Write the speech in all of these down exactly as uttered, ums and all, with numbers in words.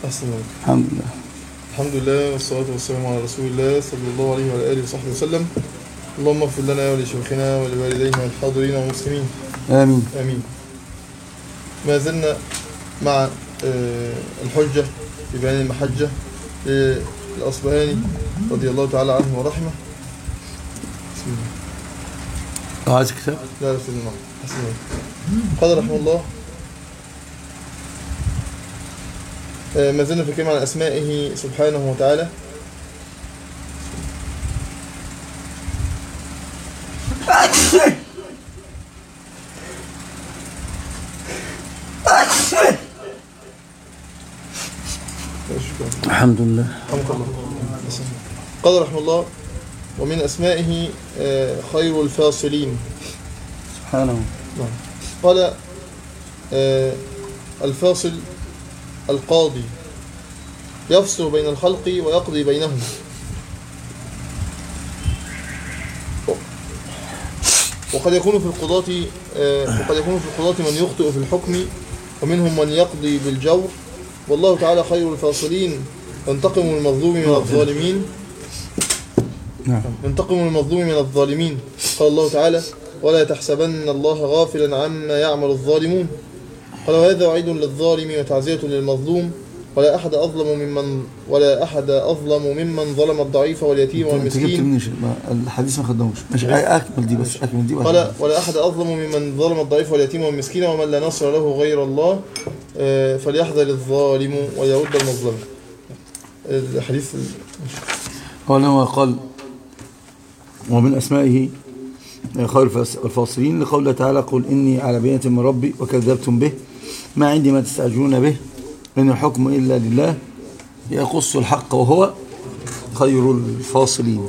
أحسن الله. الحمد لله. الحمد لله والصلاة والسلام على رسول الله صلى الله عليه وعلى آله وصحبه وسلم. اللهم اغفر لنا ولشيخنا ولوالدينا والحاضرين والمسلمين. آمين. آمين. ما زلنا مع الحجة في بيان المحجة للأصبهاني رضي الله تعالى عنه ورحمه. بسم الله. عايز كتاب؟ لا لا سيدنا حسن الله. قال رحمه الله: ما زلنا في كلمة عن أسمائه سبحانه وتعالى. الحمد لله. الحمد لله. قال رحمه الله: ومن أسمائه خير الفاصلين. سبحانه. قال الفاصل القاضي يفصل بين الخلق ويقضي بينهم. وقد يكون في القضاة وقد يكون في القضاة من يخطئ في الحكم، ومنهم من يقضي بالجور. والله تعالى خير الفاصلين، ينتقم المظلوم من الظالمين ينتقم المظلوم من الظالمين. قال الله تعالى: ولا تحسبن الله غافلا عما يعمل الظالمون. قال: وهذا وعيد للظالم وتعزية للمظلوم. ولا أحد أظلم ممن ولا أحد أظلم ممن ظلم الضعيف واليتيم والمسكين. الحديث ما خدناهوش. ماشي، أكمل دي بس أكمل دي. قال: ولا أحد أظلم ممن ظلم الضعيف واليتيم والمسكين ومن لا نصر له غير الله، فليحذر الظالم ويرد المظلم. الحديث هو قال: ومن أسمائه خير الفاصلين لقوله تعالى: قل إني على بينة من ربي وكذبتم به ما عندي ما تستعجلون به إن الحكم إلا لله يقص الحق وهو خير الفاصلين.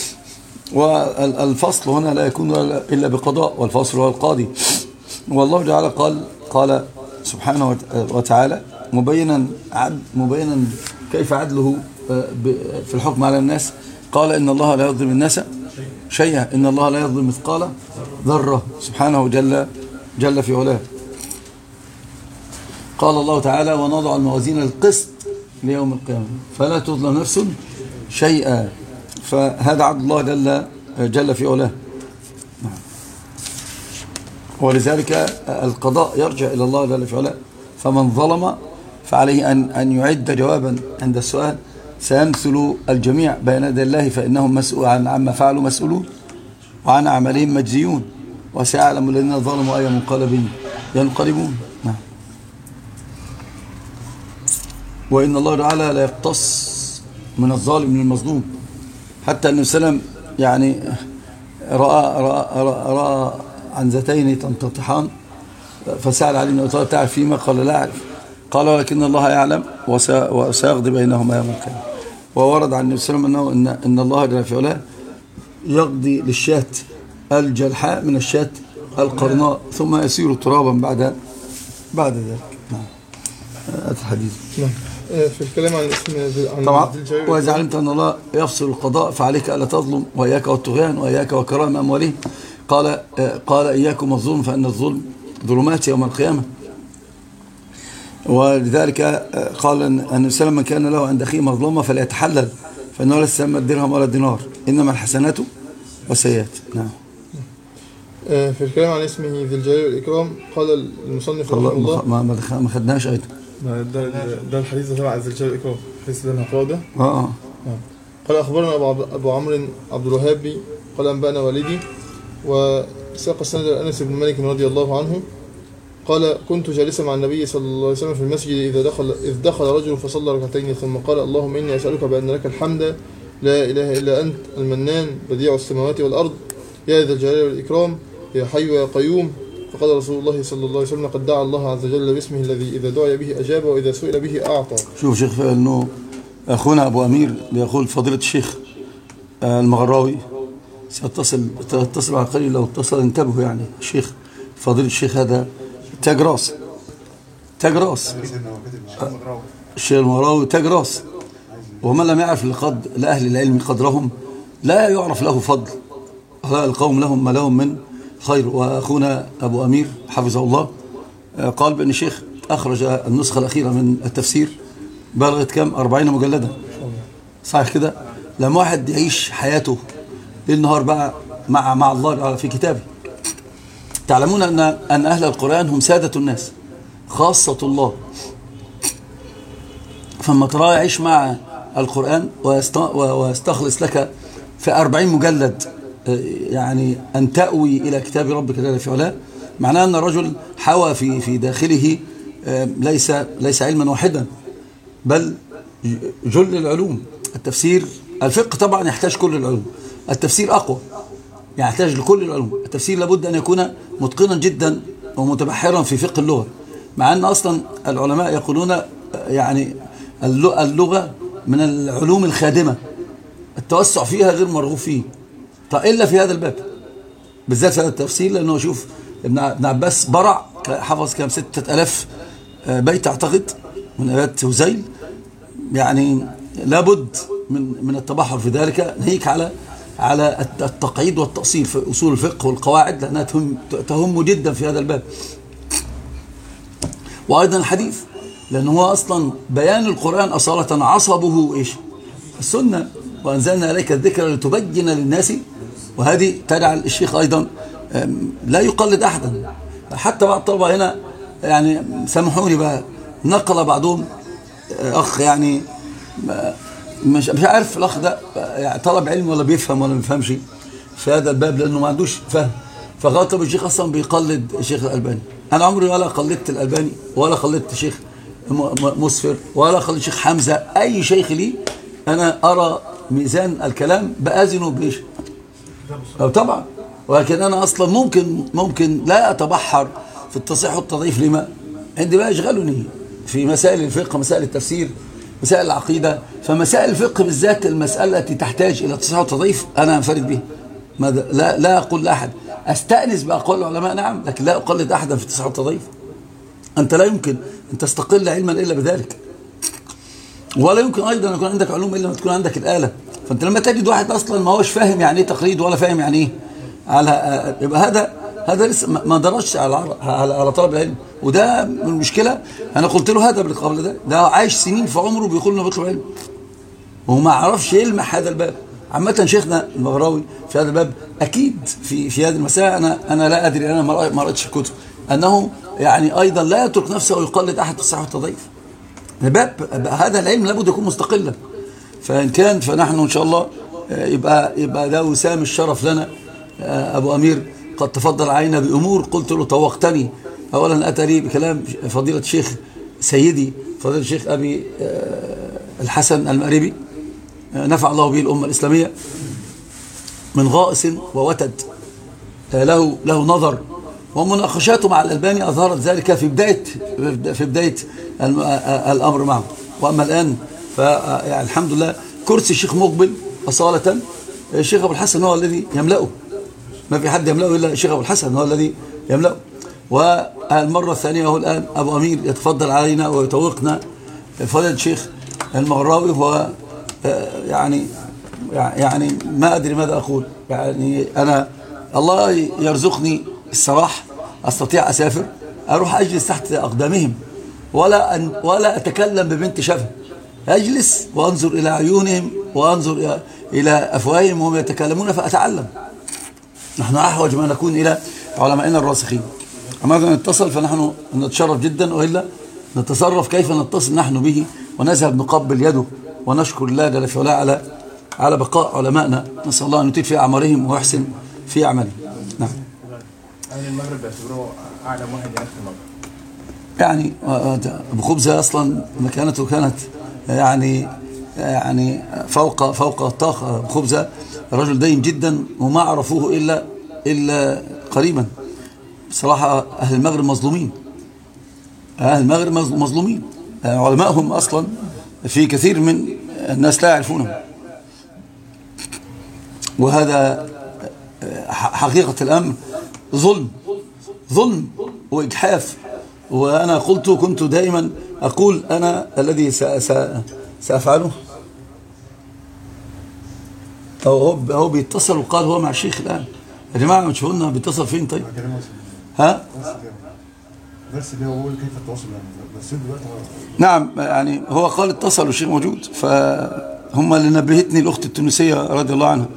والفصل هنا لا يكون إلا بقضاء، والفصل هو القاضي. والله تعالى قال قال سبحانه وتعالى مبينا مبينا كيف عدله في الحكم على الناس. قال: إن الله لا يظلم الناس شيئا، إن الله لا يظلم مثقال ذرة، سبحانه جل جل في علاه. قال الله تعالى: ونضع الموازين القسط ليوم القيامة فلا تظلم نفس شيئا. فهذا عدل الله جل جل في علاه. ولذلك القضاء يرجع إلى الله جل في علاه. فمن ظلم فعليه أن أن يعد جوابا عند السؤال. سيمثل الجميع بين يدي الله، فإنهم مسؤول عن عما فعلوا مسؤولون وعن أعمالهم مجزيون، وسيعلم الذين ظلموا أي منقلب ينقلبون. نعم. وإن الله تعالى لا يقتص من الظالم من المظلوم، حتى أن السلام يعني رأى, رأى, رأى, رأى عن ذاتين تنتطحان فسأل علي بن أبي طالب: تعرف فيما؟ قال: لا أعرف. قال: ولكن الله يعلم وسيقضي بينهما يوم القيامة. وورد عن النبي صلى الله عليه وسلم أنه إن, إن الله جل في علاه يقضي للشاة الجلحاء من الشاة القرناء ثم يسير ترابا بعد بعد ذلك. نعم. هذا الحديث. نعم. في الكلام عن الاسم عن طبعا. وإذا علمت أن الله يفصل القضاء فعليك ألا تظلم، وإياك والطغيان، وإياك وكرام أموالهم. قال قال: إياكم الظلم فإن الظلم ظلمات يوم القيامة. ولذلك قال أن السلام: من كان له عند أخيه مظلمة فليتحلل فإنه ليس ثم الدرهم ولا الدينار، إنما الحسنات والسيئات. نعم. في الكلام عن اسمه ذي الجلال والإكرام قال المصنف رحمه الله: ما ما خدناش أيضا. ده ده الحديث ده تبع ذي الجلال والإكرام، الحديث ده هنقرأه ده. اه اه قال: أخبرنا أبو أبو عمرو عبد الوهاب قال: أنبأنا والدي، وساق السند أنس بن مالك رضي الله عنه قال: كنت جالسا مع النبي صلى الله عليه وسلم في المسجد إذا دخل إذ دخل رجل فصلى ركعتين ثم قال: اللهم إني أسألك بأن لك الحمد لا إله إلا أنت المنان بديع السماوات والأرض يا ذا الجلال والإكرام يا حي يا قيوم. فقال رسول الله صلى الله عليه وسلم: قد دعا الله عز وجل باسمه الذي إذا دعي به أجاب وإذا سئل به أعطى. شوف شيخ، أنه أخونا أبو أمير يقول فضيلة الشيخ المغراوي سيتصل تتصل على قليل، لو اتصل انتبهوا يعني. الشيخ فضيلة الشيخ هذا تاج راس تاج راس الشيخ المغراوي تاج راس، ومن لم يعرف لقد لأهل العلم قدرهم لا يعرف له فضل، القوم لهم ما لهم من خير. وأخونا أبو أمير حفظه الله قال بأن الشيخ أخرج النسخة الأخيرة من التفسير بلغت كم؟ أربعين مجلدا، صحيح كده؟ لما واحد يعيش حياته ليل نهار بقى مع مع الله في كتابه. تعلمون أن أن أهل القرآن هم سادة الناس، خاصة الله. فما ترى يعيش مع القرآن ويستخلص لك في أربعين مجلد يعني أن تأوي إلى كتاب ربك جل في علاه، معناه أن الرجل حوى في في داخله ليس ليس علما واحدا بل جل العلوم. التفسير، الفقه طبعا يحتاج كل العلوم، التفسير أقوى يحتاج لكل العلوم. التفسير لابد أن يكون متقنا جدا ومتبحرا في فقه اللغة، مع أن أصلا العلماء يقولون يعني اللغة من العلوم الخادمة، التوسع فيها غير مرغوب فيه، طيب إلا في هذا الباب بالذات في هذا التفسير، لأنه شوف ابن عباس برع حفظ كم ستة ألاف بيت أعتقد من آيات وزيل، يعني لابد من من التبحر في ذلك، ناهيك على على التقعيد والتأصيل في أصول الفقه والقواعد، لأنها تهم تهم جدا في هذا الباب. وأيضا الحديث، لأنه هو أصلا بيان القرآن أصالة عصبه إيش؟ السنة. وأنزلنا إليك الذكر لتبين للناس، وهذه تجعل الشيخ أيضا لا يقلد أحدا. حتى بعض الطلبة هنا يعني سامحوني بقى، نقل بعضهم أخ يعني مش مش عارف الأخ ده يعني طلب علم ولا بيفهم ولا ما بيفهمش في هذا الباب، لأنه ما عندوش فهم، فغالب الشيخ أصلا بيقلد الشيخ الألباني. أنا عمري ولا قلدت الألباني ولا قلدت الشيخ مسفر ولا قلدت الشيخ حمزة، أي شيخ لي أنا أرى ميزان الكلام بأذنه بإيش؟ طبعا. ولكن أنا أصلا ممكن ممكن لا أتبحر في التصحيح والتضعيف، لما عندي بقى يشغلني في مسائل الفقه، مسائل التفسير، مسائل العقيدة. فمسائل الفقه بالذات المسألة التي تحتاج إلى تصحيح وتضعيف أنا أنفرد بها، لا لا أقول لأحد. أستأنس بأقوال العلماء نعم، لكن لا أقلد أحدا في التصحيح والتضعيف. أنت لا يمكن أن تستقل علما إلا بذلك، ولا يمكن أيضا أن يكون عندك علوم إلا ما تكون عندك الآلة. فأنت لما تجد واحد أصلا ما هوش فاهم يعني إيه تقليد ولا فاهم يعني إيه على، يبقى هذا هذا لسه ما درسش على على على طلب العلم، وده المشكلة. أنا قلت له هذا قبل ده، ده عايش سنين في عمره بيقول لنا بيطلب علم وما عرفش يلمح هذا الباب. عامة شيخنا المغراوي في هذا الباب أكيد في في هذه المسألة، أنا أنا لا أدري، أنا ما قرأتش الكتب، أنه يعني أيضا لا يترك نفسه ويقلد أحد في الصحة والتضعيف. الباب هذا العلم لابد يكون مستقلا، فإن كان فنحن إن شاء الله يبقى يبقى ده وسام الشرف لنا. أبو أمير قد تفضل علينا بأمور قلت له طوقتني. أولا أتى لي بكلام فضيلة الشيخ سيدي فضيلة الشيخ أبي الحسن المأربي نفع الله به الأمة الإسلامية، من غائص ووتد له له نظر، ومناقشاته مع الألباني أظهرت ذلك في بداية في بداية الأمر معه. وأما الآن فالحمد لله كرسي الشيخ مقبل أصالة الشيخ أبو الحسن هو الذي يملأه، ما في حد يملأه إلا الشيخ أبو الحسن هو الذي يملأه. والمرة الثانية هو الآن أبو أمير يتفضل علينا ويتوقنا فضيلة الشيخ المغراوي، هو يعني يعني ما أدري ماذا أقول. يعني أنا الله يرزقني الصراحة أستطيع أسافر أروح أجلس تحت أقدامهم ولا أن ولا أتكلم ببنت شفه، أجلس وأنظر إلى عيونهم وأنظر إلى أفواههم وهم يتكلمون فأتعلم. نحن أحوج ما نكون إلى علمائنا الراسخين. أما نتصل فنحن نتشرف جدا، وإلا نتصرف كيف نتصل نحن به ونذهب نقبل يده ونشكر الله جل في علاه على على بقاء علمائنا. نسأل الله أن يطيل في أعمارهم ويحسن في أعمالهم. نعم. أهل المغرب يعتبروه أعلم واحد يعني في المغرب. يعني أبو خبزة أصلا مكانته كانت يعني يعني فوق فوق الطاقة. أبو خبزة رجل دين جدا وما عرفوه إلا إلا قريبا. بصراحة أهل المغرب مظلومين، أهل المغرب مظلومين، علمائهم أصلا في كثير من الناس لا يعرفونهم، وهذا حقيقة الأمر ظلم ظلم وإجحاف. وأنا قلت كنت دائما أقول أنا الذي سأفعله. هو هو بيتصل وقال هو مع الشيخ الآن. يا جماعة ما تشوفونا بيتصل فين؟ طيب ها بس اللي هو كيف التواصل يعني بس دلوقتي. نعم يعني هو قال اتصلوا الشيخ موجود، فهم اللي نبهتني الأخت التونسية رضي الله عنها.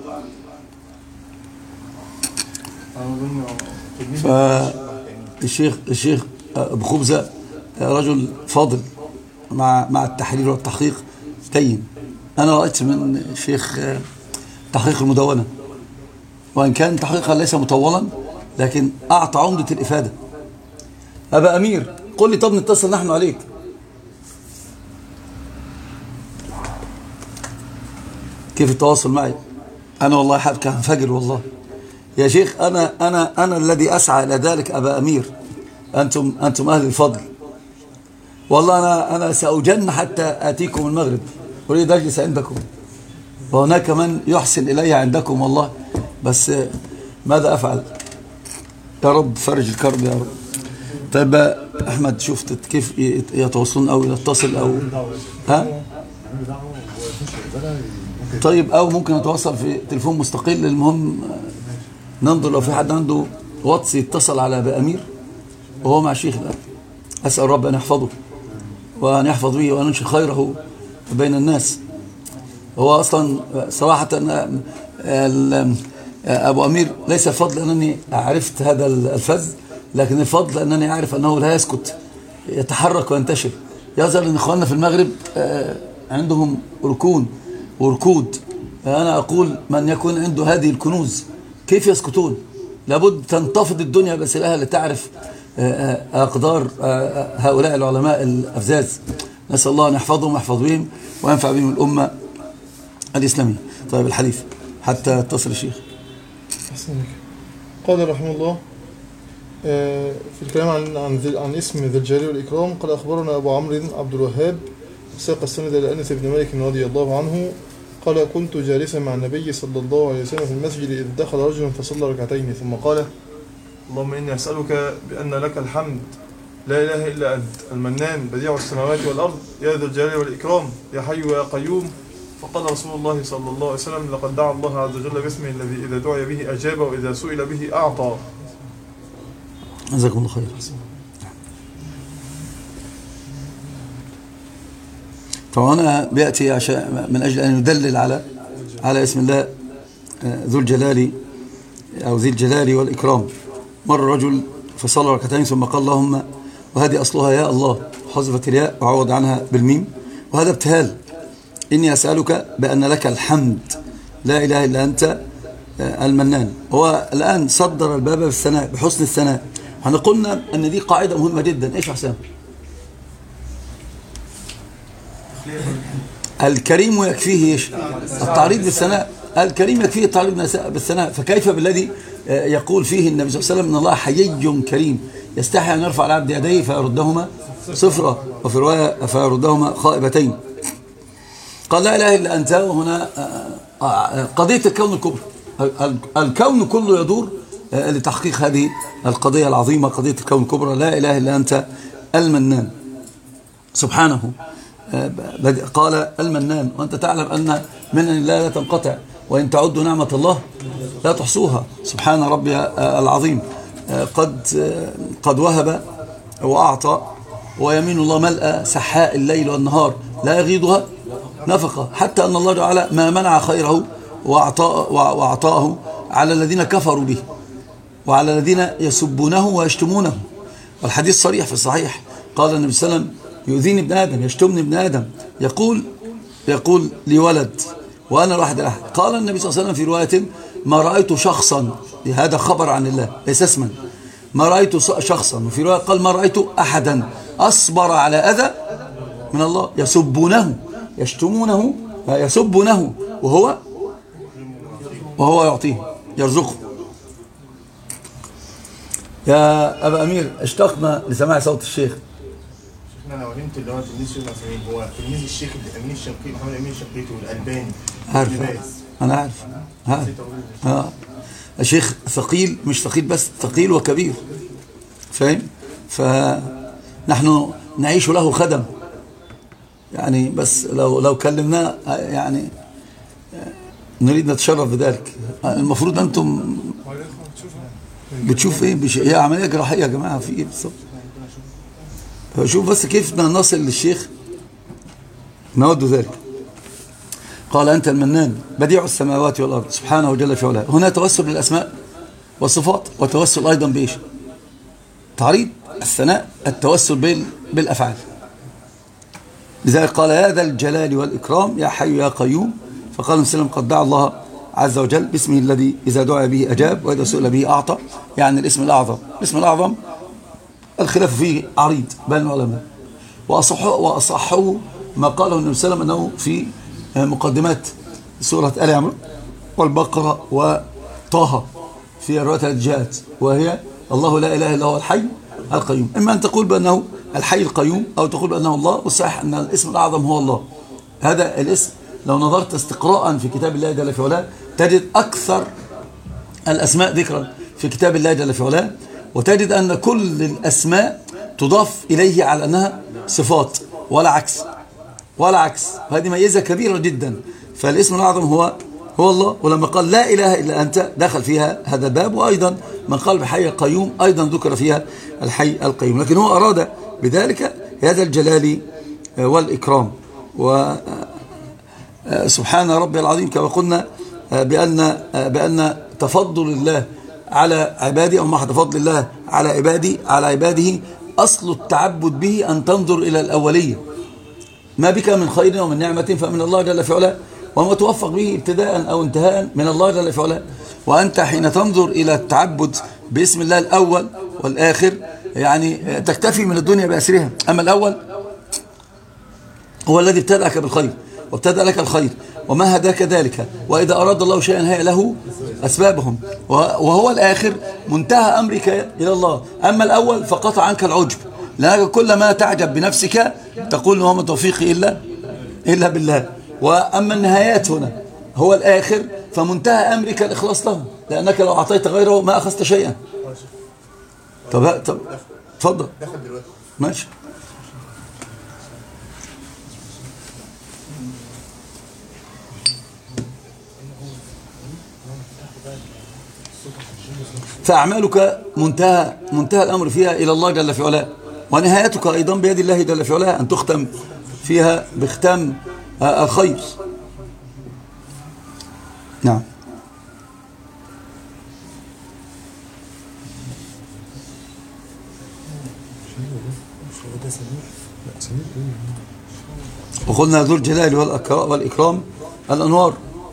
فالشيخ الشيخ أبو خبزة رجل فاضل مع مع التحرير والتحقيق تين. أنا رأيت من الشيخ تحقيق المدونة، وإن كان تحقيقها ليس مطولا لكن أعطى عمدة الإفادة. أبا أمير قل لي طب نتصل نحن عليك. كيف التواصل معي؟ أنا والله حابك هنفجر والله يا شيخ. أنا أنا أنا الذي أسعى إلى ذلك أبا أمير. أنتم أنتم أهل الفضل والله. أنا أنا سأجن حتى آتيكم المغرب، أريد أجلس عندكم، وهناك من يحسن إلي عندكم والله، بس ماذا أفعل؟ يا رب فرج الكرب يا رب. طيب أحمد شفت كيف يتواصلون أو يتصل أو ها؟ طيب أو ممكن نتواصل في تليفون مستقل. المهم ننظر لو في حد عنده واتس يتصل على أبا أمير وهو مع الشيخ الآن. أسأل رب أن يحفظه وأن يحفظ به وأن ينشر خيره بين الناس. هو أصلا صراحة أبو أمير ليس الفضل أنني عرفت هذا الفذ، لكن الفضل أنني أعرف أنه لا يسكت، يتحرك وينتشر. يظهر أن إخواننا في المغرب عندهم ركون وركود. أنا أقول من يكون عنده هذه الكنوز كيف يسكتون؟ لابد تنتفض الدنيا بسلها لتعرف أقدار هؤلاء العلماء الأفزاز. نسأل الله أن يحفظهم ويحفظ بهم وينفع بهم الأمة الإسلامية. طيب الحديث حتى اتصل الشيخ. قال رحمه الله في الكلام عن عن, عن اسم ذي الجلال والإكرام. قال أخبرنا أبو عمرو عبد الوهاب ساق السند إلى أنس بن مالك رضي الله عنه قال كنت جالسا مع النبي صلى الله عليه وسلم في المسجد إذ دخل رجل فصلى ركعتين ثم قال اللهم إني أسألك بأن لك الحمد لا إله إلا أنت المنان بديع السماوات والأرض يا ذا الجلال والإكرام يا حي يا قيوم. فقال رسول الله صلى الله عليه وسلم لقد دعا الله عز وجل باسمه الذي إذا دعي به أجاب وإذا سئل به أعطى. جزاكم الله خير. فهنا بيأتي عشان من أجل أن يدلل على على اسم الله ذو الجلال أو ذي الجلال والإكرام. مر رجل فصلى ركعتين ثم قال اللهم، وهذه أصلها يا الله، حذفت الياء وعوض عنها بالميم، وهذا ابتهال. إني أسألك بأن لك الحمد لا إله إلا أنت المنان. هو الآن صدر الباب بالثناء بحسن الثناء. احنا قلنا أن دي قاعدة مهمة جدا. إيش حسام؟ الكريم يكفيه إيش؟ التعريض بالثناء. الكريم يكفيه التعريض بالثناء، فكيف بالذي يقول فيه النبي صلى الله عليه وسلم إن الله حيي كريم يستحي أن يرفع العبد يديه فيردهما صفرا، وفي رواية فيردهما خائبتين. قال لا إله إلا أنت. وهنا قضية الكون الكبرى، الكون كله يدور لتحقيق هذه القضية العظيمة، قضية الكون الكبرى. لا إله إلا أنت المنان سبحانه. قال المنان، وأنت تعلم أن من الله لا تنقطع، وإن تعدوا نعمة الله لا تحصوها. سبحان ربي العظيم. قد قد وهب وأعطى، ويمين الله ملأ سحاء الليل والنهار لا يغيضها نفقة، حتى أن الله تعالى ما منع خيره وأعطاه على الذين كفروا به وعلى الذين يسبونه ويشتمونه. والحديث صريح في الصحيح. قال النبي صلى الله عليه وسلم يؤذيني ابن آدم، يشتمني ابن آدم، يقول يقول لي ولد وأنا الواحد الأحد. قال النبي صلى الله عليه وسلم في رواية ما رأيت شخصا، هذا خبر عن الله ليس اسما، ما رأيت شخصا، وفي رواية قال ما رأيت أحدا أصبر على أذى من الله يسبونه يشتمونه يسبونه وهو وهو يعطيه يرزقه. يا أبا أمير اشتقنا لسماع صوت الشيخ. انا لو فهمت اللي هو تلميذ الشيخ المصريين هو تلميذ الشيخ الامين الشنقيطي محمد الامين الشنقيطي والالباني. عارف انا عارف ها ها الشيخ ثقيل، مش ثقيل بس، ثقيل وكبير، فاهم؟ فنحن نعيش له خدم يعني، بس لو لو كلمناه يعني نريد نتشرف بذلك. المفروض انتم بتشوف ايه؟ هي عمليه جراحيه يا جماعه، في ايه بالظبط؟ شوف بس كيف بدنا نصل للشيخ نود ذلك. قال أنت المنان بديع السماوات والأرض سبحانه جل في علاه. هنا توسل بالأسماء والصفات، وتوسل أيضا بإيش؟ تعريض الثناء، التوسل بالأفعال. لذلك قال يا ذا الجلال والإكرام يا حي يا قيوم. فقال النبي صلى الله عليه وسلم قد دعا الله عز وجل باسمه الذي إذا دعا به أجاب وإذا سئل به أعطى، يعني الاسم الأعظم. الاسم الأعظم الخلاف فيه عريض بين العلماء، وأصحه, وأصحه ما قاله النبي صلى الله عليه وسلم أنه في مقدمات سورة آل عمران والبقرة وطه في الروايات التي جاءت، وهي الله لا إله إلا هو الحي القيوم. إما أن تقول بأنه الحي القيوم أو تقول بأنه الله، والصحيح أن الاسم الأعظم هو الله. هذا الاسم لو نظرت استقراء في كتاب الله جل في علاه تجد أكثر الأسماء ذكرا في كتاب الله جل في علاه، وتجد أن كل الأسماء تضاف إليه على أنها صفات ولا عكس ولا عكس. هذه ميزة كبيرة جدا. فالاسم الأعظم هو هو الله. ولما قال لا إله إلا أنت دخل فيها هذا الباب، وأيضا من قال بحي القيوم أيضا ذكر فيها الحي القيوم. لكن هو أراد بذلك هذا الجلال والإكرام. وسبحان ربي العظيم كما قلنا بأن بأن تفضل الله على عباده، أو ما تفضل الله على عباده على عباده أصل التعبد به أن تنظر إلى الأولية. ما بك من خير ومن نعمة فمن الله جل في علاه، وما توفق به ابتداء أو انتهاء من الله جل في علاه. وأنت حين تنظر إلى التعبد باسم الله الأول والآخر يعني تكتفي من الدنيا بأسرها. أما الأول هو الذي ابتدأك بالخير وابتدأ لك الخير وما هداك ذلك، وإذا أراد الله شيئا هيأ له أسبابهم، وهو الآخر منتهى أمرك إلى الله. أما الأول فقطع عنك العجب، لأنك كل ما تعجب بنفسك تقول وما توفيقي إلا إلا بالله. وأما النهايات هنا هو الآخر فمنتهى أمرك الإخلاص له، لأنك لو أعطيت غيره ما أخذت شيئا. طب طب تفضل ماشي. فأعمالك منتهى منتهى الأمر فيها إلى الله جل في علاه، ونهايتك أيضا بيد الله جل في علاه أن تختم فيها بختام الخير. نعم. وقلنا ذو الجلال والإكرام الأنوار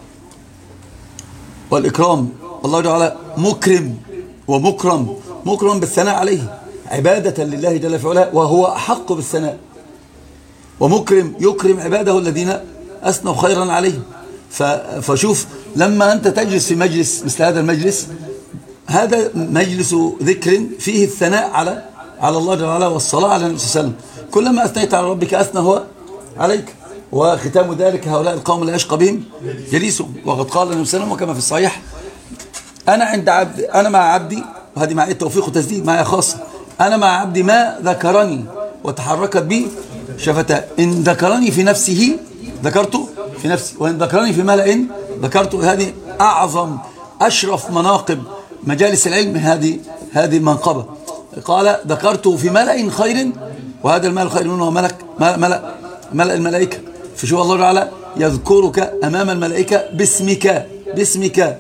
والإكرام. الله تعالى مكرم ومكرم، مكرم بالثناء عليه عبادة لله جل في علاه، وهو أحق بالثناء. ومكرم يكرم عباده الذين أثنوا خيرا عليه. فشوف لما أنت تجلس في مجلس مثل هذا المجلس، هذا مجلس ذكر فيه الثناء على على الله جل وعلا والصلاة على النبي صلى الله عليه وسلم. كلما أثنيت على ربك أثنى هو عليك. وختام ذلك هؤلاء القوم لا يشقى بهم جليسهم. وقد قال النبي صلى الله عليه وسلم وكما في الصحيح أنا عند عبد أنا مع عبدي، وهذه معي التوفيق وتسديد معي خاصة، أنا مع عبدي ما ذكرني وتحركت بي شفتاه. إن ذكرني في نفسه ذكرته في نفسي، وإن ذكرني في ملأ ذكرته. هذه أعظم أشرف مناقب مجالس العلم، هذه هذه المنقبة. قال ذكرته في ملأ خير، وهذا الملأ خير منه ملك ملأ ملأ الملائكة. فشوف الله تعالى يذكرك أمام الملائكة باسمك باسمك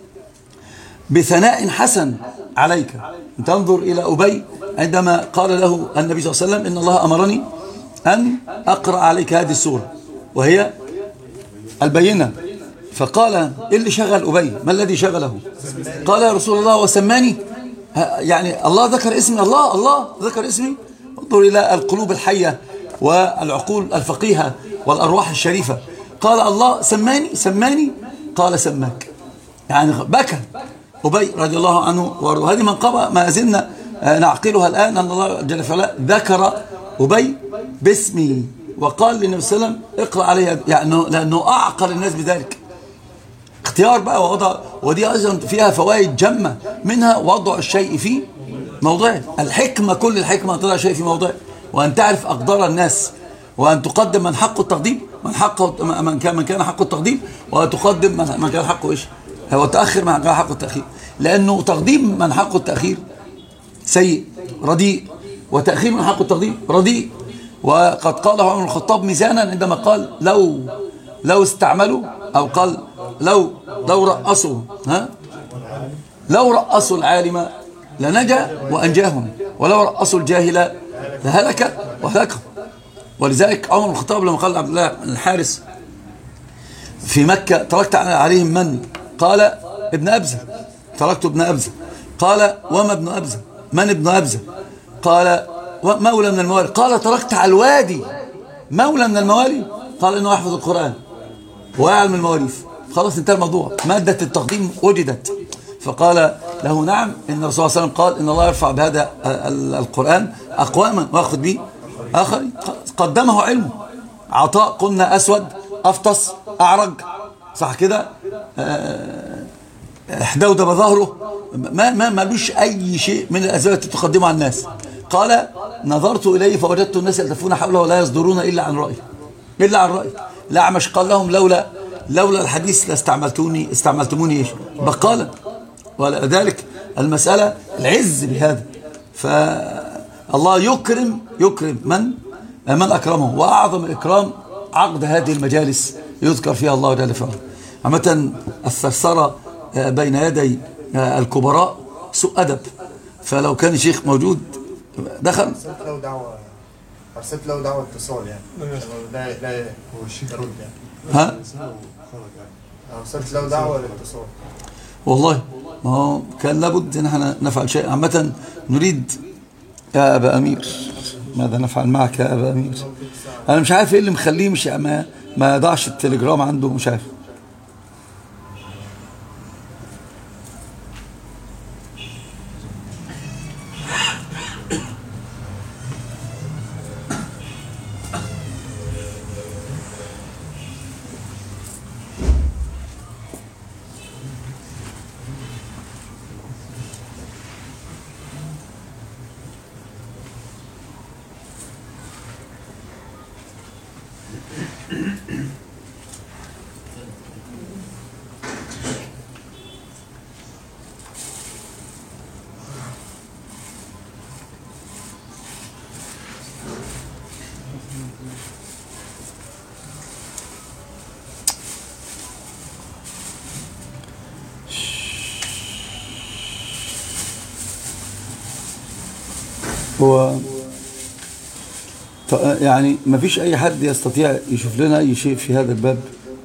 بثناء حسن عليك. تنظر إلى أبي عندما قال له النبي صلى الله عليه وسلم إن الله أمرني أن أقرأ عليك هذه السورة وهي البينة. فقال إيه اللي شغل أبي؟ ما الذي شغله؟ قال يا رسول الله وسماني، يعني الله ذكر اسمي، الله الله ذكر اسمي. انظر إلى القلوب الحية والعقول الفقيهة والأرواح الشريفة. قال الله سماني سماني قال سماك، يعني بكى أبي رضي الله عنه وارضاه. هذه منقبة ما زلنا نعقلها الآن، أن الله جل وعلا ذكر أبي باسمه وقال للنبي صلى الله عليه وسلم اقرأ عليها، يعني لأنه أعقل الناس بذلك. اختيار بقى ووضع، ودي أيضا فيها فوائد جمة، منها وضع الشيء في موضعه. الحكمة كل الحكمة تضع شيء في موضعه، وأن تعرف أقدار الناس، وأن تقدم من حقه التقديم من حقه من كان من كان حقه التقديم، وتقدم من كان حقه إيش هو تأخر من كان حقه التأخير. لأنه تقديم من حقه التأخير سيء رديء وتأخير من حق التقديم رديء. وقد قاله عمر بن الخطاب ميزانا عندما قال لو لو استعملوا أو قال لو لو رأسوا ها لو رأسوا العالم لنجا وأنجاهم، ولو رأسوا الجاهل لهلك وهلكهم. ولذلك عمر بن الخطاب لما قال عبد الله بن الحارث في مكة تركت عليهم من؟ قال ابن أبزة، تركت ابن أبزة. قال وما ابن أبزة؟ من ابن أبزة؟ قال مولى من الموالي. قال تركت على الوادي مولى من الموالي. قال إنه يحفظ القرآن ويعلم المواريث. خلاص انتهى الموضوع، مادة التقديم وجدت. فقال له نعم، إن الرسول صلى الله عليه وسلم قال إن الله يرفع بهذا القرآن أقواما ويأخذ به آخر. قدمه علمه. عطاء قلنا أسود أفطس أعرج، صح كده؟ حدودب ظهره، ما ما مالوش أي شيء من الأسباب التي تقدمها على الناس. قال نظرت إليه فوجدت الناس يلتفون حوله ولا يصدرون إلا عن رأيه إلا عن رأيه. الأعمش قال لهم لولا لولا الحديث لاستعملتوني استعملتموني إيش بقالا. ولذلك المسألة العز بهذا. فالله يكرم يكرم من من أكرمه. وأعظم الإكرام عقد هذه المجالس يذكر فيها الله جل وعلا. عامة الثرثرة بين يدي الكبراء سوء أدب. فلو كان الشيخ موجود دخل. أرسلت له دعوة أرسلت له دعوة اتصال يعني لا لا هو الشيخ يرد يعني. ها؟ أرسلت له دعوة للاتصال. والله ما هو كان لابد ان احنا نفعل شيء. عامة نريد يا أبا أمير، ماذا نفعل معك يا أبا أمير؟ أنا مش عارف إيه اللي مخليه مش ما ما يضعش التليجرام عنده، مش عارف. هو يعني ما فيش أي حد يستطيع يشوف لنا أي شيء في هذا الباب.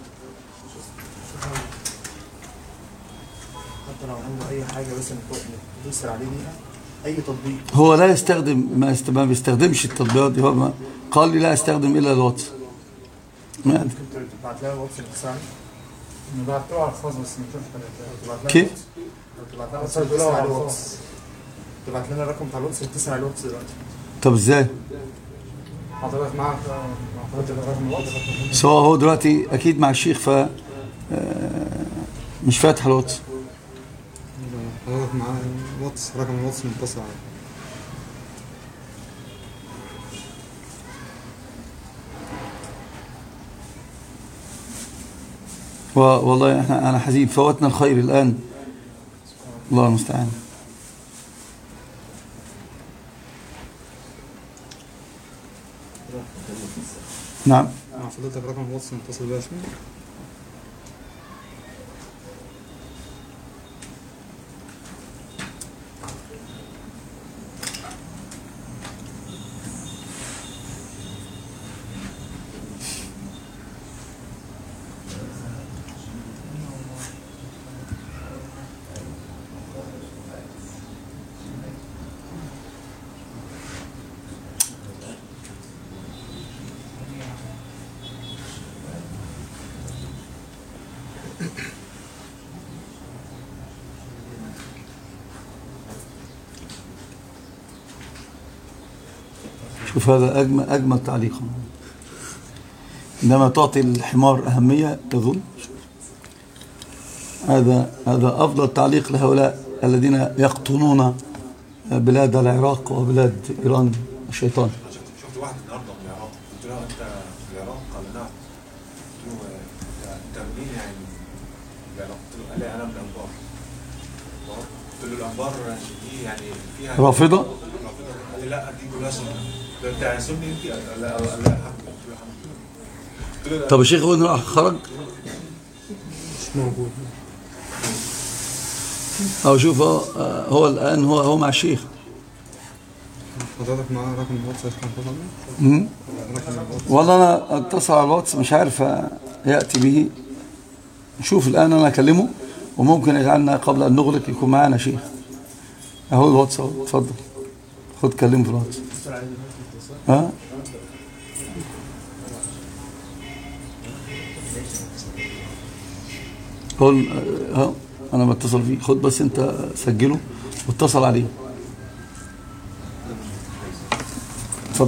حتى لو عنده أي حاجة بس نتصل عليه بيها أي تطبيق. هو لا يستخدم ما, است... ما بيستخدمش التطبيقات دي. هو ما قال لي لا استخدم إلا الواتس. ممكن تبعت لها الواتس الاتصال. نبعت له على الخاص بس نشوف كيف؟ تبعت لها واتس اتصل على الواتس. تبعت لنا الرقم بتاع الواتس اتصل على الواتس دلوقتي. طب ازاي؟ حضرتك معك حضرتك الرقم الواتس. سواء هو دلوقتي أكيد مع الشيخ ف مش فاتح الواتس. حضرتك معاه الواتس، رقم الواتس متصل عليه. والله احنا انا حزين فوتنا الخير الآن. الله المستعان. نعم. حضرتك رقم الواتس متصل بيه اسمه. شوف هذا أجمل, أجمل تعليق. عندما تعطي الحمار أهمية تظن هذا هذا أفضل تعليق لهؤلاء الذين يقطنون بلاد العراق وبلاد إيران الشيطان. شفت واحد النهارده من العراق قلت له أنت في العراق؟ قال نعم. قلت له أنت منين يعني العراق؟ قلت له قال لي أنا من الأنبار. قلت له الأنبار دي يعني فيها رافضة؟ قال لي لا دي كلها سنه. ده انت هيسني انت؟ لا لا لا الحمد لله. طب الشيخ هو راح خرج مش موجود. او شوف هو, هو الان هو هو مع الشيخ. حضرتك معاه رقم الواتس يا شيخ محمد؟ امم رقم الواتس. والله انا اتصل على الواتس مش عارف ياتي به. شوف الان انا اكلمه وممكن يجعلنا قبل ان نغلق يكون معانا شيخ. اهو الواتس اهو، اتفضل خد كلمه في الواتس. ها قول اهو انا بتصل فيه، خد بس انت سجله واتصل عليه.